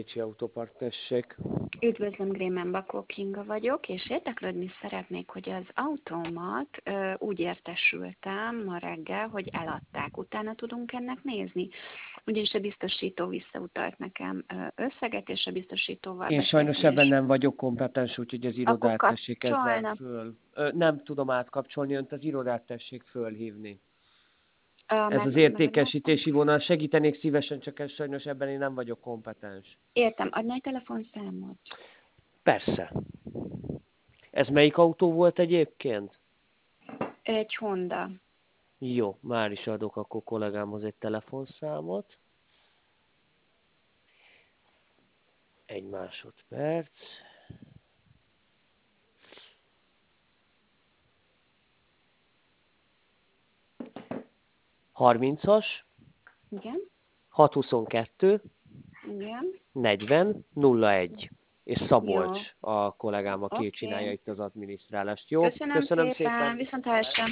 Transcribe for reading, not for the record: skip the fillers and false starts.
Pécsi Autópark, Üdvözlöm, Grémen Bakó Kinga vagyok, és érdeklődni szeretnék, hogy az autómat úgy értesültem ma reggel, hogy eladták. Utána tudunk ennek nézni? Ugyanis a biztosító visszautalt nekem összeget, és a biztosítóval Én sajnos ebben beszéltem, nem vagyok kompetens, úgyhogy az akkor irodát tessék ezzel kapcsolna. föl. Nem tudom átkapcsolni önt, az irodát tessék fölhívni. Ez az Megadnám. értékesítési vonal. Segítenék szívesen, csak ez sajnos ebben én nem vagyok kompetens. Értem, adna egy telefonszámot? Persze. Ez melyik autó volt egyébként? Egy Honda. Jó, már is adok akkor kollégámhoz egy telefonszámot. Egy másodperc. Harmincas, Igen, 622, igen. 40, 01. És Jó, Szabolcs a kollégám, aki csinálja oké. itt az adminisztrálást. Jó, Köszönöm köszönöm szépen, szépen. viszontlátásra.